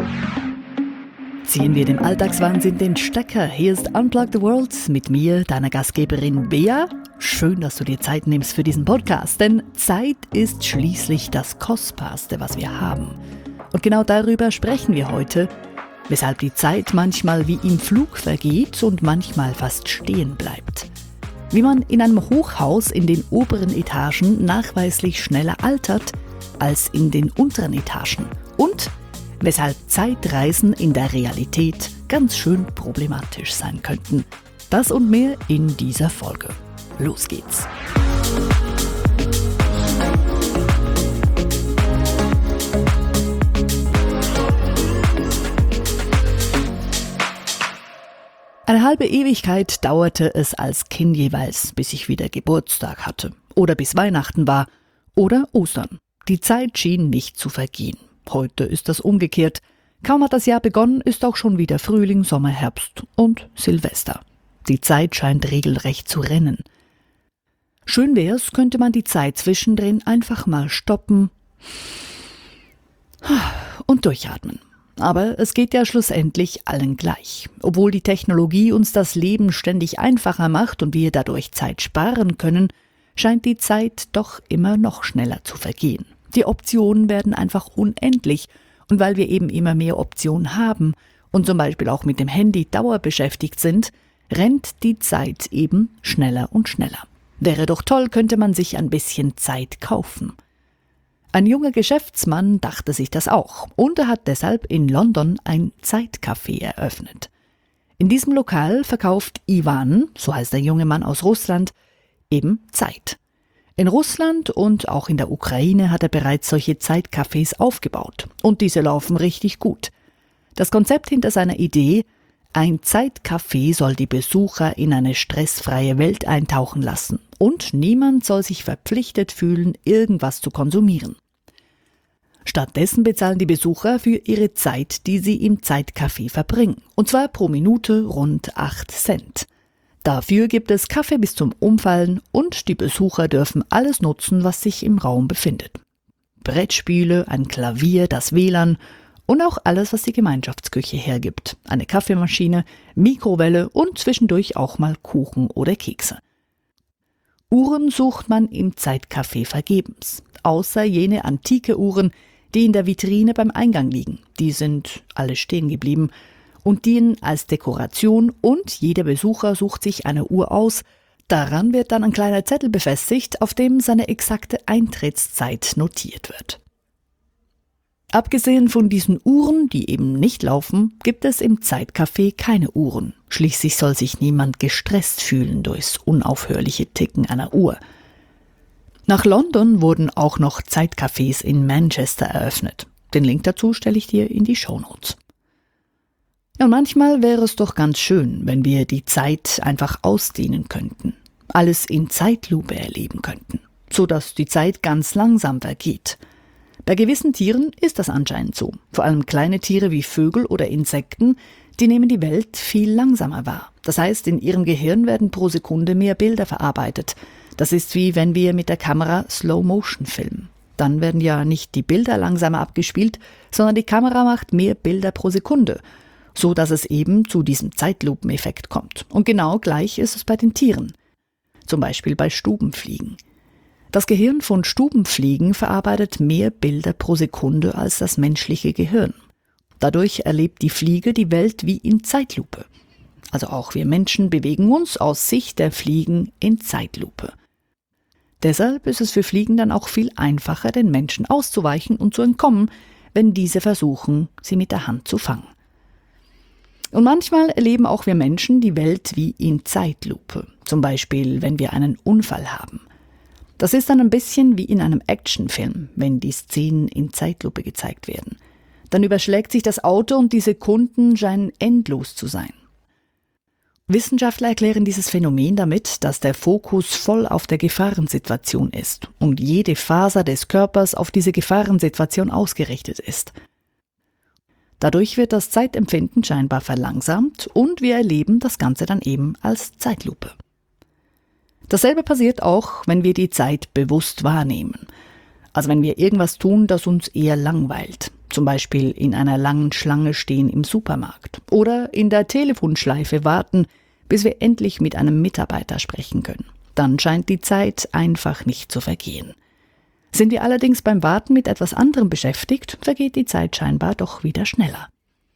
Ziehen wir dem Alltagswahnsinn den Stecker. Hier ist Unplug the World mit mir, deiner Gastgeberin Bea. Schön, dass du dir Zeit nimmst für diesen Podcast, denn Zeit ist schließlich das Kostbarste, was wir haben. Und genau darüber sprechen wir heute, weshalb die Zeit manchmal wie im Flug vergeht und manchmal fast stehen bleibt. Wie man in einem Hochhaus in den oberen Etagen nachweislich schneller altert als in den unteren Etagen. Und weshalb Zeitreisen in der Realität ganz schön problematisch sein könnten. Das und mehr in dieser Folge. Los geht's! Eine halbe Ewigkeit dauerte es als Kind jeweils, bis ich wieder Geburtstag hatte. Oder bis Weihnachten war. Oder Ostern. Die Zeit schien nicht zu vergehen. Heute ist das umgekehrt. Kaum hat das Jahr begonnen, ist auch schon wieder Frühling, Sommer, Herbst und Silvester. Die Zeit scheint regelrecht zu rennen. Schön wär's, könnte man die Zeit zwischendrin einfach mal stoppen und durchatmen. Aber es geht ja schlussendlich allen gleich. Obwohl die Technologie uns das Leben ständig einfacher macht und wir dadurch Zeit sparen können, scheint die Zeit doch immer noch schneller zu vergehen. Die Optionen werden einfach unendlich und weil wir eben immer mehr Optionen haben und zum Beispiel auch mit dem Handy dauerbeschäftigt sind, rennt die Zeit eben schneller und schneller. Wäre doch toll, könnte man sich ein bisschen Zeit kaufen. Ein junger Geschäftsmann dachte sich das auch und er hat deshalb in London ein Zeitcafé eröffnet. In diesem Lokal verkauft Iwan, so heißt der junge Mann aus Russland, eben Zeit. In Russland und auch in der Ukraine hat er bereits solche Zeitcafés aufgebaut und diese laufen richtig gut. Das Konzept hinter seiner Idee: ein Zeitcafé soll die Besucher in eine stressfreie Welt eintauchen lassen und niemand soll sich verpflichtet fühlen, irgendwas zu konsumieren. Stattdessen bezahlen die Besucher für ihre Zeit, die sie im Zeitcafé verbringen, und zwar pro Minute rund 8 Cent. Dafür gibt es Kaffee bis zum Umfallen und die Besucher dürfen alles nutzen, was sich im Raum befindet. Brettspiele, ein Klavier, das WLAN und auch alles, was die Gemeinschaftsküche hergibt. Eine Kaffeemaschine, Mikrowelle und zwischendurch auch mal Kuchen oder Kekse. Uhren sucht man im Zeitcafé vergebens, außer jene antike Uhren, die in der Vitrine beim Eingang liegen. Die sind alle stehen geblieben und dienen als Dekoration und jeder Besucher sucht sich eine Uhr aus. Daran wird dann ein kleiner Zettel befestigt, auf dem seine exakte Eintrittszeit notiert wird. Abgesehen von diesen Uhren, die eben nicht laufen, gibt es im Zeitcafé keine Uhren. Schließlich soll sich niemand gestresst fühlen durchs unaufhörliche Ticken einer Uhr. Nach London wurden auch noch Zeitcafés in Manchester eröffnet. Den Link dazu stelle ich dir in die Shownotes. Ja, und manchmal wäre es doch ganz schön, wenn wir die Zeit einfach ausdehnen könnten, alles in Zeitlupe erleben könnten, sodass die Zeit ganz langsam vergeht. Bei gewissen Tieren ist das anscheinend so. Vor allem kleine Tiere wie Vögel oder Insekten, die nehmen die Welt viel langsamer wahr. Das heißt, in ihrem Gehirn werden pro Sekunde mehr Bilder verarbeitet. Das ist wie wenn wir mit der Kamera Slow Motion filmen. Dann werden ja nicht die Bilder langsamer abgespielt, sondern die Kamera macht mehr Bilder pro Sekunde, so dass es eben zu diesem Zeitlupeneffekt kommt. Und genau gleich ist es bei den Tieren. Zum Beispiel bei Stubenfliegen. Das Gehirn von Stubenfliegen verarbeitet mehr Bilder pro Sekunde als das menschliche Gehirn. Dadurch erlebt die Fliege die Welt wie in Zeitlupe. Also auch wir Menschen bewegen uns aus Sicht der Fliegen in Zeitlupe. Deshalb ist es für Fliegen dann auch viel einfacher, den Menschen auszuweichen und zu entkommen, wenn diese versuchen, sie mit der Hand zu fangen. Und manchmal erleben auch wir Menschen die Welt wie in Zeitlupe. Zum Beispiel, wenn wir einen Unfall haben. Das ist dann ein bisschen wie in einem Actionfilm, wenn die Szenen in Zeitlupe gezeigt werden. Dann überschlägt sich das Auto und die Sekunden scheinen endlos zu sein. Wissenschaftler erklären dieses Phänomen damit, dass der Fokus voll auf der Gefahrensituation ist und jede Faser des Körpers auf diese Gefahrensituation ausgerichtet ist. Dadurch wird das Zeitempfinden scheinbar verlangsamt und wir erleben das Ganze dann eben als Zeitlupe. Dasselbe passiert auch, wenn wir die Zeit bewusst wahrnehmen. Also wenn wir irgendwas tun, das uns eher langweilt. zum Beispiel in einer langen Schlange stehen im Supermarkt oder in der Telefonschleife warten, bis wir endlich mit einem Mitarbeiter sprechen können. Dann scheint die Zeit einfach nicht zu vergehen. Sind wir allerdings beim Warten mit etwas anderem beschäftigt, vergeht die Zeit scheinbar doch wieder schneller.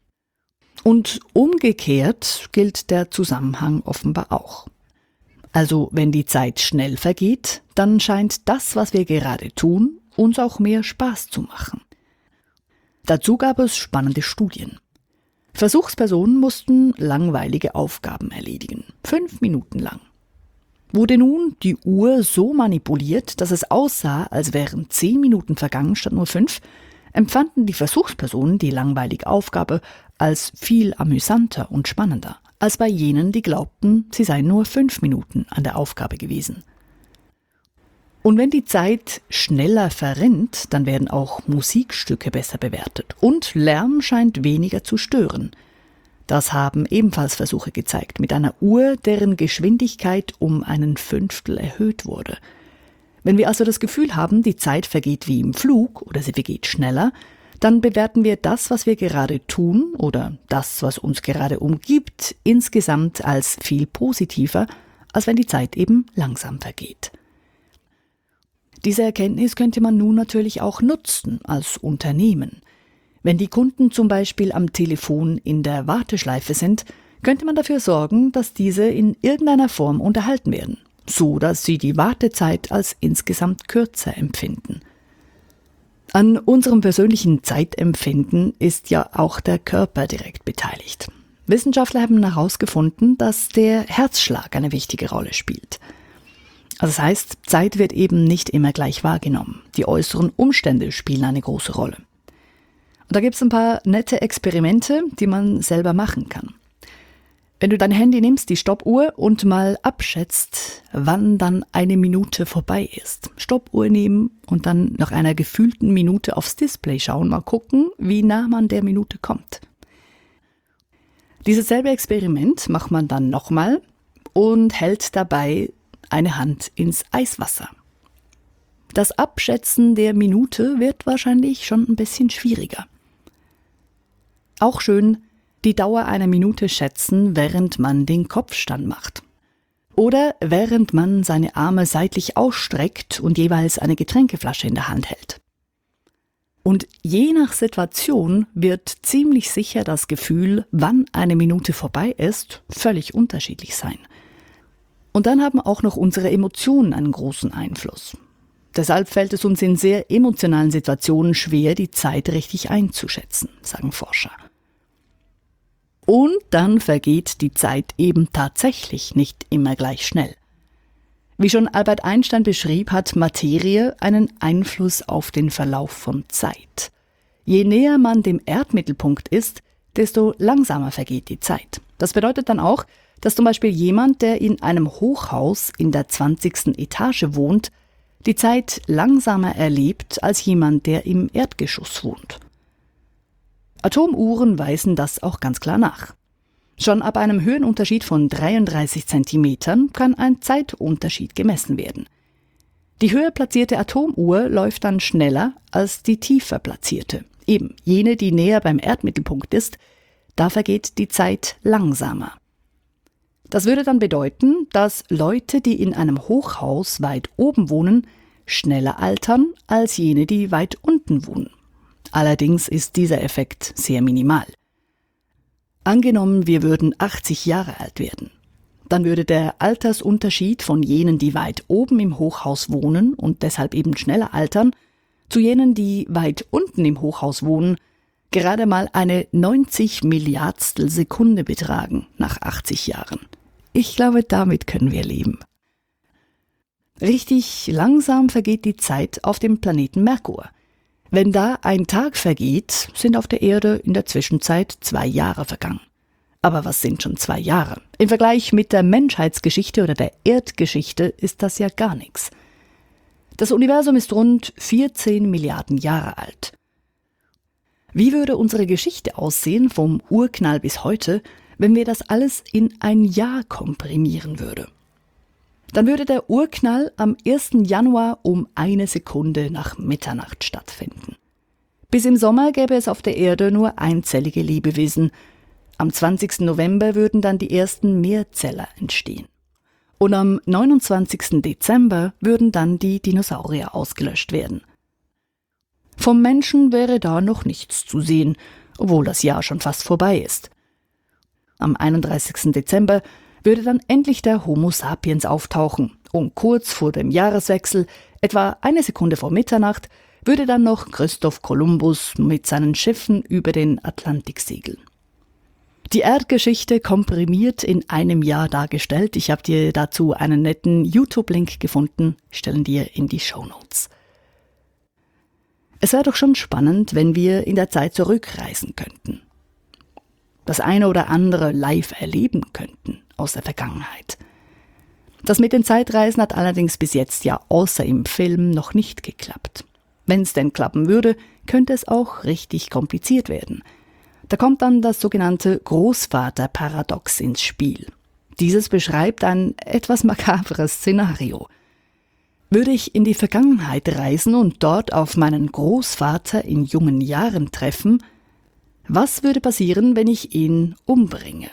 Und umgekehrt gilt der Zusammenhang offenbar auch. Also wenn die Zeit schnell vergeht, dann scheint das, was wir gerade tun, uns auch mehr Spaß zu machen. Dazu gab es spannende Studien. Versuchspersonen mussten langweilige Aufgaben erledigen, 5 Minuten lang. Wurde nun die Uhr so manipuliert, dass es aussah, als wären 10 Minuten vergangen statt nur 5, empfanden die Versuchspersonen die langweilige Aufgabe als viel amüsanter und spannender, als bei jenen, die glaubten, sie seien nur 5 Minuten an der Aufgabe gewesen. Und wenn die Zeit schneller verrinnt, dann werden auch Musikstücke besser bewertet und Lärm scheint weniger zu stören. Das haben ebenfalls Versuche gezeigt, mit einer Uhr, deren Geschwindigkeit um 1/5 erhöht wurde. Wenn wir also das Gefühl haben, die Zeit vergeht wie im Flug oder sie vergeht schneller, dann bewerten wir das, was wir gerade tun oder das, was uns gerade umgibt, insgesamt als viel positiver, als wenn die Zeit eben langsam vergeht. Diese Erkenntnis könnte man nun natürlich auch nutzen als Unternehmen. Wenn die Kunden zum Beispiel am Telefon in der Warteschleife sind, könnte man dafür sorgen, dass diese in irgendeiner Form unterhalten werden, so dass sie die Wartezeit als insgesamt kürzer empfinden. An unserem persönlichen Zeitempfinden ist ja auch der Körper direkt beteiligt. Wissenschaftler haben herausgefunden, dass der Herzschlag eine wichtige Rolle spielt. Also das heißt, Zeit wird eben nicht immer gleich wahrgenommen. Die äußeren Umstände spielen eine große Rolle. Und da gibt es ein paar nette Experimente, die man selber machen kann. Wenn du dein Handy nimmst, die Stoppuhr, und mal abschätzt, wann dann eine Minute vorbei ist. Stoppuhr nehmen und dann nach einer gefühlten Minute aufs Display schauen, mal gucken, wie nah man der Minute kommt. Dieses selbe Experiment macht man dann nochmal und hält dabei eine Hand ins Eiswasser. Das Abschätzen der Minute wird wahrscheinlich schon ein bisschen schwieriger. Auch schön, die Dauer einer Minute schätzen, während man den Kopfstand macht. Oder während man seine Arme seitlich ausstreckt und jeweils eine Getränkeflasche in der Hand hält. Und je nach Situation wird ziemlich sicher das Gefühl, wann eine Minute vorbei ist, völlig unterschiedlich sein. Und dann haben auch noch unsere Emotionen einen großen Einfluss. Deshalb fällt es uns in sehr emotionalen Situationen schwer, die Zeit richtig einzuschätzen, sagen Forscher. Und dann vergeht die Zeit eben tatsächlich nicht immer gleich schnell. Wie schon Albert Einstein beschrieb, hat Materie einen Einfluss auf den Verlauf von Zeit. Je näher man dem Erdmittelpunkt ist, desto langsamer vergeht die Zeit. Das bedeutet dann auch, dass zum Beispiel jemand, der in einem Hochhaus in der 20. Etage wohnt, die Zeit langsamer erlebt als jemand, der im Erdgeschoss wohnt. Atomuhren weisen das auch ganz klar nach. Schon ab einem Höhenunterschied von 33 Zentimetern kann ein Zeitunterschied gemessen werden. Die höher platzierte Atomuhr läuft dann schneller als die tiefer platzierte. Eben jene, die näher beim Erdmittelpunkt ist, da vergeht die Zeit langsamer. Das würde dann bedeuten, dass Leute, die in einem Hochhaus weit oben wohnen, schneller altern als jene, die weit unten wohnen. Allerdings ist dieser Effekt sehr minimal. Angenommen, wir würden 80 Jahre alt werden. Dann würde der Altersunterschied von jenen, die weit oben im Hochhaus wohnen und deshalb eben schneller altern, zu jenen, die weit unten im Hochhaus wohnen, gerade mal eine 90 Milliardstel Sekunde betragen nach 80 Jahren. Ich glaube, damit können wir leben. Richtig langsam vergeht die Zeit auf dem Planeten Merkur. Wenn da ein Tag vergeht, sind auf der Erde in der Zwischenzeit 2 Jahre vergangen. Aber was sind schon 2 Jahre? Im Vergleich mit der Menschheitsgeschichte oder der Erdgeschichte ist das ja gar nichts. Das Universum ist rund 14 Milliarden Jahre alt. Wie würde unsere Geschichte aussehen vom Urknall bis heute, wenn wir das alles in ein Jahr komprimieren würden? Dann würde der Urknall am 1. Januar um 1 Sekunde nach Mitternacht stattfinden. Bis im Sommer gäbe es auf der Erde nur einzellige Lebewesen. Am 20. November würden dann die ersten Mehrzeller entstehen. Und am 29. Dezember würden dann die Dinosaurier ausgelöscht werden. Vom Menschen wäre da noch nichts zu sehen, obwohl das Jahr schon fast vorbei ist. Am 31. Dezember würde dann endlich der Homo sapiens auftauchen und kurz vor dem Jahreswechsel, etwa eine Sekunde vor Mitternacht, würde dann noch Christoph Kolumbus mit seinen Schiffen über den Atlantik segeln. Die Erdgeschichte komprimiert in einem Jahr dargestellt. Ich habe dir dazu einen netten YouTube-Link gefunden, stellen dir in die Shownotes. Es wäre doch schon spannend, wenn wir in der Zeit zurückreisen könnten. Das eine oder andere live erleben könnten aus der Vergangenheit. Das mit den Zeitreisen hat allerdings bis jetzt ja außer im Film noch nicht geklappt. Wenn es denn klappen würde, könnte es auch richtig kompliziert werden. Da kommt dann das sogenannte Großvaterparadox ins Spiel. Dieses beschreibt ein etwas makabres Szenario. Würde ich in die Vergangenheit reisen und dort auf meinen Großvater in jungen Jahren treffen, was würde passieren, wenn ich ihn umbringe?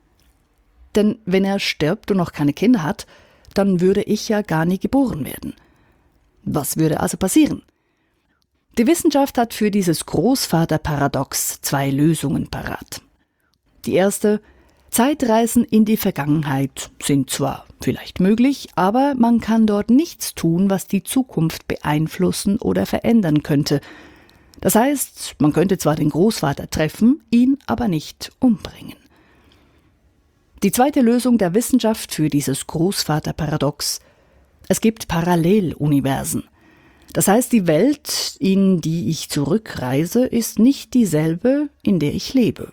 Denn wenn er stirbt und noch keine Kinder hat, dann würde ich ja gar nie geboren werden. Was würde also passieren? Die Wissenschaft hat für dieses Großvaterparadox 2 Lösungen parat. Die erste: Zeitreisen in die Vergangenheit sind zwar vielleicht möglich, aber man kann dort nichts tun, was die Zukunft beeinflussen oder verändern könnte. Das heißt, man könnte zwar den Großvater treffen, ihn aber nicht umbringen. Die zweite Lösung der Wissenschaft für dieses Großvaterparadox: Es gibt Paralleluniversen. Das heißt, die Welt, in die ich zurückreise, ist nicht dieselbe, in der ich lebe.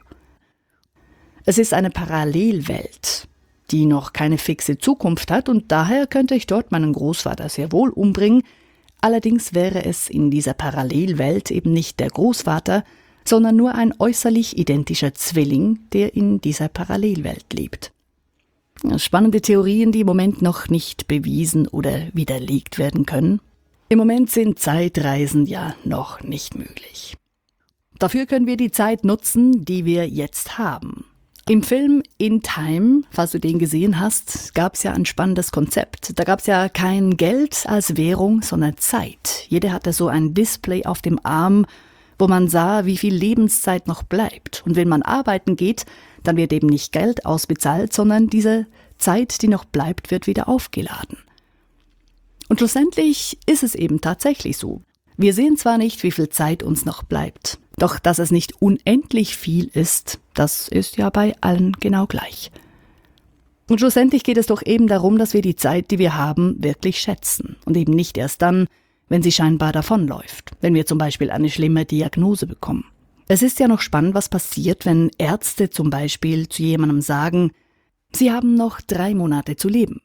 Es ist eine Parallelwelt, die noch keine fixe Zukunft hat und daher könnte ich dort meinen Großvater sehr wohl umbringen. Allerdings wäre es in dieser Parallelwelt eben nicht der Großvater, sondern nur ein äußerlich identischer Zwilling, der in dieser Parallelwelt lebt. Spannende Theorien, die im Moment noch nicht bewiesen oder widerlegt werden können. Im Moment sind Zeitreisen ja noch nicht möglich. Dafür können wir die Zeit nutzen, die wir jetzt haben. Im Film In Time, falls du den gesehen hast, gab es ja ein spannendes Konzept. Da gab es ja kein Geld als Währung, sondern Zeit. Jeder hatte so ein Display auf dem Arm, wo man sah, wie viel Lebenszeit noch bleibt. Und wenn man arbeiten geht, dann wird eben nicht Geld ausbezahlt, sondern diese Zeit, die noch bleibt, wird wieder aufgeladen. Und schlussendlich ist es eben tatsächlich so. Wir sehen zwar nicht, wie viel Zeit uns noch bleibt, doch dass es nicht unendlich viel ist, das ist ja bei allen genau gleich. Und schlussendlich geht es doch eben darum, dass wir die Zeit, die wir haben, wirklich schätzen und eben nicht erst dann, wenn sie scheinbar davonläuft, wenn wir zum Beispiel eine schlimme Diagnose bekommen. Es ist ja noch spannend, was passiert, wenn Ärzte zum Beispiel zu jemandem sagen, sie haben noch 3 Monate zu leben.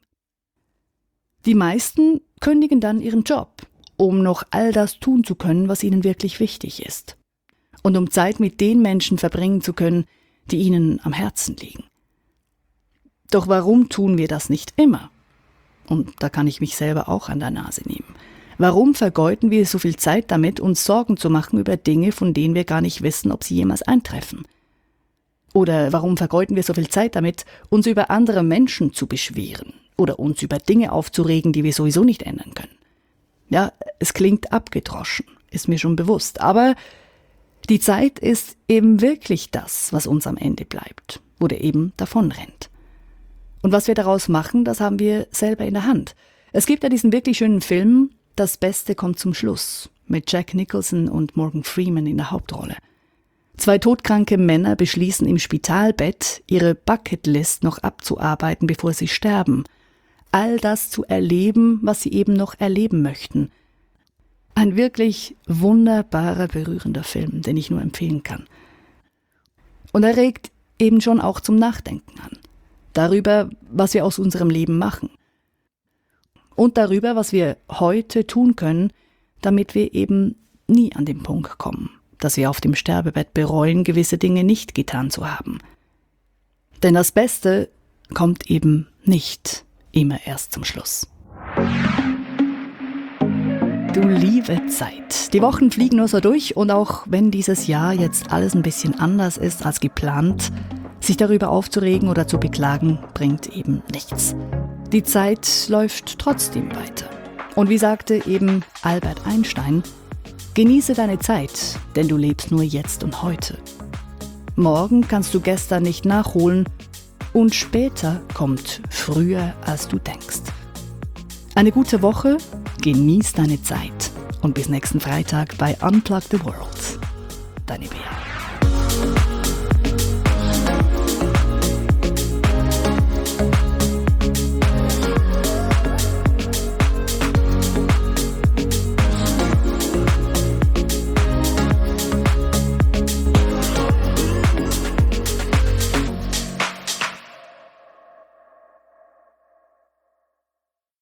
Die meisten kündigen dann ihren Job, um noch all das tun zu können, was ihnen wirklich wichtig ist. Und um Zeit mit den Menschen verbringen zu können, die ihnen am Herzen liegen. Doch warum tun wir das nicht immer? Und da kann ich mich selber auch an der Nase nehmen. Warum vergeuden wir so viel Zeit damit, uns Sorgen zu machen über Dinge, von denen wir gar nicht wissen, ob sie jemals eintreffen? Oder warum vergeuden wir so viel Zeit damit, uns über andere Menschen zu beschweren oder uns über Dinge aufzuregen, die wir sowieso nicht ändern können? Ja, es klingt abgedroschen, ist mir schon bewusst, aber die Zeit ist eben wirklich das, was uns am Ende bleibt oder eben davonrennt. Und was wir daraus machen, das haben wir selber in der Hand. Es gibt ja diesen wirklich schönen Film, Das Beste kommt zum Schluss, mit Jack Nicholson und Morgan Freeman in der Hauptrolle. 2 todkranke Männer beschließen im Spitalbett, ihre Bucketlist noch abzuarbeiten, bevor sie sterben. All das zu erleben, was sie eben noch erleben möchten. Ein wirklich wunderbarer, berührender Film, den ich nur empfehlen kann. Und er regt eben schon auch zum Nachdenken an. Darüber, was wir aus unserem Leben machen. Und darüber, was wir heute tun können, damit wir eben nie an den Punkt kommen, dass wir auf dem Sterbebett bereuen, gewisse Dinge nicht getan zu haben. Denn das Beste kommt eben nicht immer erst zum Schluss. Du liebe Zeit. Die Wochen fliegen nur so durch und auch wenn dieses Jahr jetzt alles ein bisschen anders ist als geplant, sich darüber aufzuregen oder zu beklagen, bringt eben nichts. Die Zeit läuft trotzdem weiter. Und wie sagte eben Albert Einstein, genieße deine Zeit, denn du lebst nur jetzt und heute. Morgen kannst du gestern nicht nachholen und später kommt früher, als du denkst. Eine gute Woche, genieß deine Zeit und bis nächsten Freitag bei Unplug the World. Deine Bea.